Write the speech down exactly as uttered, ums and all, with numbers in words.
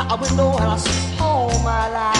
out a window and I saw my life.